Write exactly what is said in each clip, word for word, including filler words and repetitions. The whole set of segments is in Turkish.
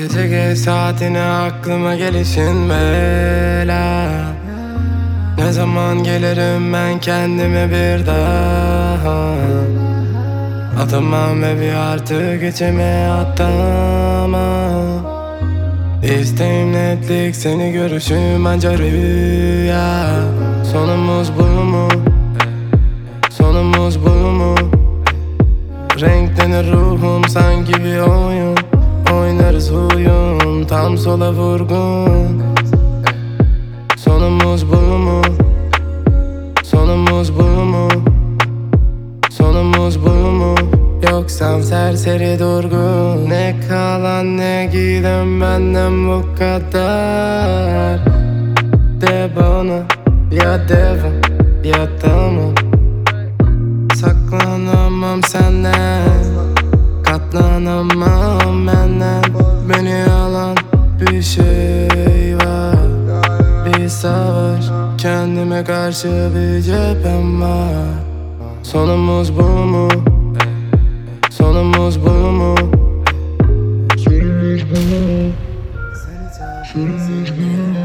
Gece geç saatine aklıma gelişin bela. Ne zaman gelirim ben kendime bir daha. Atamam evi artık içime atlama. İsteğim netlik, seni görüşüm anca rüya. Sonumuz bu mu? Sonumuz bu mu? Renklenir ruhum sanki bir oyun. Oynarız huyum tam sola vurgun. Sonumuz bu mu? Sonumuz bu mu? Sonumuz bu mu? Yoksam serseri durgun. Ne kalan ne giden benden bu kadar. De bana ya devam ya tamam. Saklanamam senden, katlanamam benden. Beni alan bir şey var, bir savaş. Kendime karşı bir cephem var. Sonumuz bu mu? Sonumuz bu mu? Sonumuz bu mu? Sonumuz bu mu?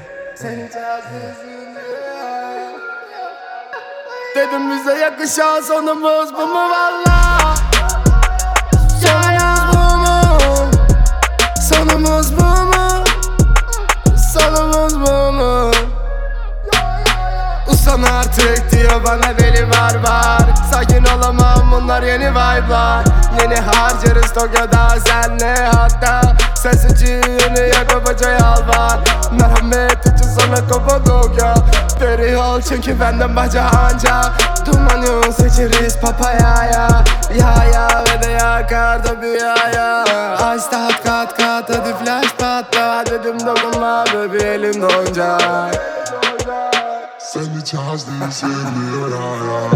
Dedim bize yakışan sonumuz bu mu valla? Sonumuz bu mu? Sonumuz bu mu? Sonumuz bu mu? Usan artık diyor bana deli var var. Sakin olamam, bunlar yeni vibe'lar. Yeni harcarız Tokyo'da senle hatta. Sesicini yakıp hoca yalvar. Merhamet için sana Kapadokya. Deri ol çünkü benden baca anca. Duman yol seçeriz papayaya. Ya ya ve de yakar da bir ya ya. Ice tat kat kat hadi flash patla. Dedim dokunma bebi elim donacak. Sen hiç az değilsin diyor hala.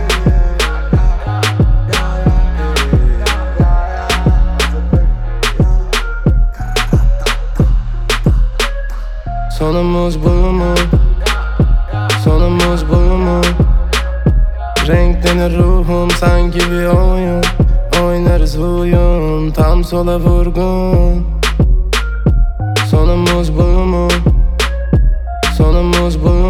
Sonumuz bu mu? Sonumuz bu mu? Renklenir ruhum sanki bir oyun. Oynarız huyum tam sola vurgun. Sonumuz bu mu? Sonumuz bu mu?